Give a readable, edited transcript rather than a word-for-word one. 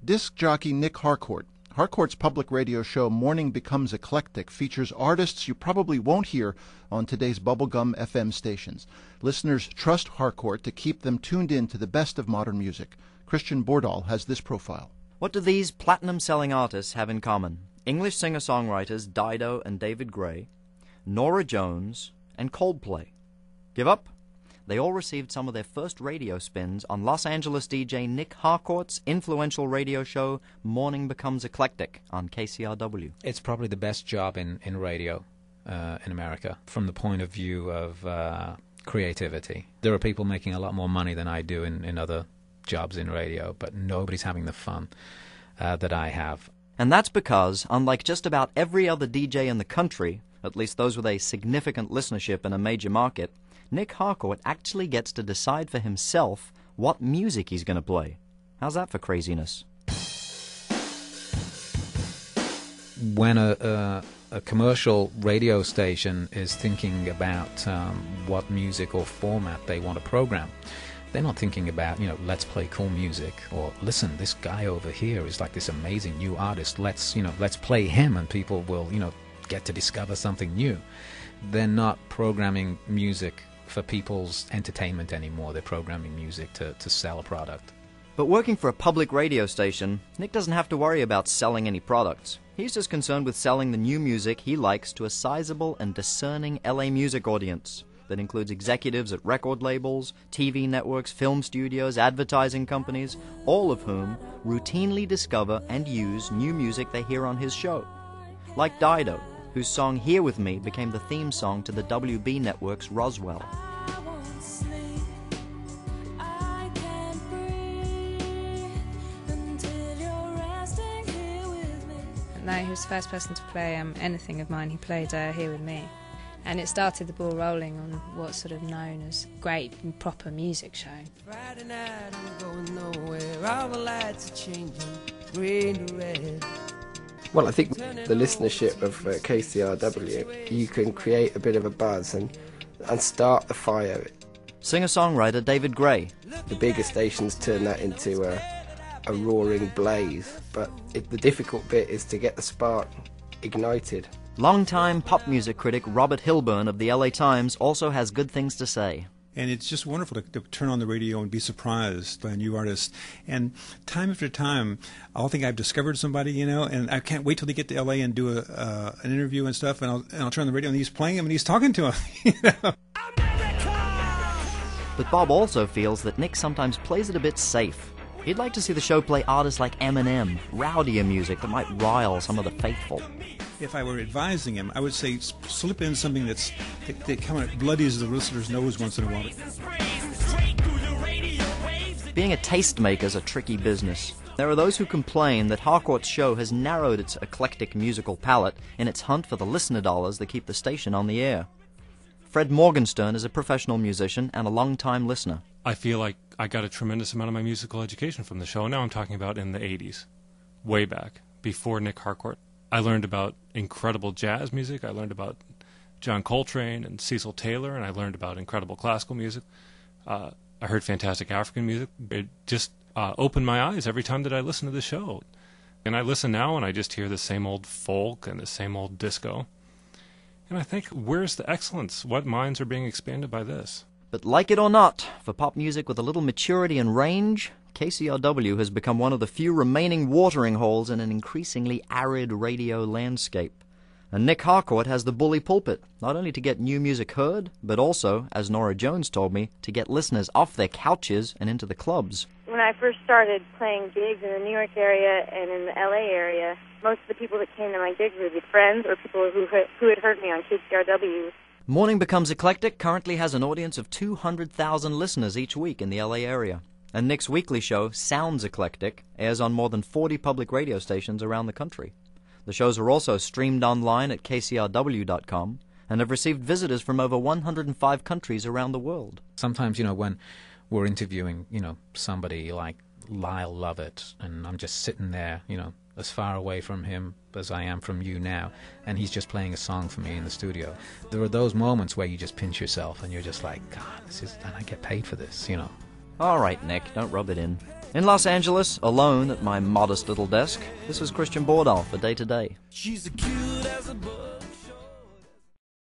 disc jockey Nick Harcourt. Harcourt's public radio show Morning Becomes Eclectic features artists you probably won't hear on today's bubblegum FM stations. Listeners trust Harcourt to keep them tuned in to the best of modern music. Christian Bordahl has this profile. What do these platinum-selling artists have in common? English singer-songwriters Dido and David Gray, Norah Jones, and Coldplay. Give up? They all received some of their first radio spins on Los Angeles DJ Nick Harcourt's influential radio show Morning Becomes Eclectic on KCRW. It's probably the best job in radio in America from the point of view of creativity. There are people making a lot more money than I do in other jobs in radio, but nobody's having the fun that I have. And that's because, unlike just about every other DJ in the country, at least those with a significant listenership in a major market, Nick Harcourt actually gets to decide for himself what music he's going to play. How's that for craziness? When a commercial radio station is thinking about what music or format they want to program, they're not thinking about, let's play cool music, or listen, this guy over here is like this amazing new artist. Let's play him, and people will, get to discover something new. They're not programming music for people's entertainment anymore. They're programming music to sell a product. But working for a public radio station, Nick doesn't have to worry about selling any products. He's just concerned with selling the new music he likes to a sizable and discerning LA music audience that includes executives at record labels, TV networks, film studios, advertising companies, all of whom routinely discover and use new music they hear on his show. Like Dido, whose song Here With Me became the theme song to the WB network's Roswell. No, he was the first person to play anything of mine. He played Here With Me. And it started the ball rolling on what's sort of known as great and proper music show. Friday night, I'm going nowhere. All the lights are changing, green to red. Well, I think the listenership of KCRW, you can create a bit of a buzz and start the fire. Singer-songwriter David Gray. The bigger stations turn that into a roaring blaze, but the difficult bit is to get the spark ignited. Longtime pop music critic Robert Hilburn of the LA Times also has good things to say. And it's just wonderful to turn on the radio and be surprised by a new artist. And time after time, I'll think I've discovered somebody, and I can't wait till they get to LA and do an interview and stuff, and I'll turn on the radio and he's playing him and he's talking to him. But Bob also feels that Nick sometimes plays it a bit safe. He'd like to see the show play artists like Eminem, rowdier music that might rile some of the faithful. If I were advising him, I would say slip in something that kind of bloodies the listener's nose once in a while. Being a tastemaker's a tricky business. There are those who complain that Harcourt's show has narrowed its eclectic musical palette in its hunt for the listener dollars that keep the station on the air. Fred Morgenstern is a professional musician and a long-time listener. I feel like I got a tremendous amount of my musical education from the show. Now I'm talking about in the 80s, way back, before Nick Harcourt. I learned about incredible jazz music. I learned about John Coltrane and Cecil Taylor, and I learned about incredible classical music. I heard fantastic African music. It just opened my eyes every time that I listened to the show. And I listen now, and I just hear the same old folk and the same old disco. And I think, where's the excellence? What minds are being expanded by this? But like it or not, for pop music with a little maturity and range, KCRW has become one of the few remaining watering holes in an increasingly arid radio landscape. And Nick Harcourt has the bully pulpit, not only to get new music heard, but also, as Norah Jones told me, to get listeners off their couches and into the clubs. When I first started playing gigs in the New York area and in the LA area, most of the people that came to my gigs were either friends or people who had heard me on KCRW. Morning Becomes Eclectic currently has an audience of 200,000 listeners each week in the LA area. And Nick's weekly show, Sounds Eclectic, airs on more than 40 public radio stations around the country. The shows are also streamed online at kcrw.com and have received visitors from over 105 countries around the world. Sometimes, when we're interviewing, somebody like Lyle Lovett, and I'm just sitting there, as far away from him as I am from you now, and he's just playing a song for me in the studio. There are those moments where you just pinch yourself and you're just like, God, and I get paid for this, All right, Nick, don't rub it in. In Los Angeles, alone at my modest little desk, this is Christian Bordahl for Day to Day. She's as cute as a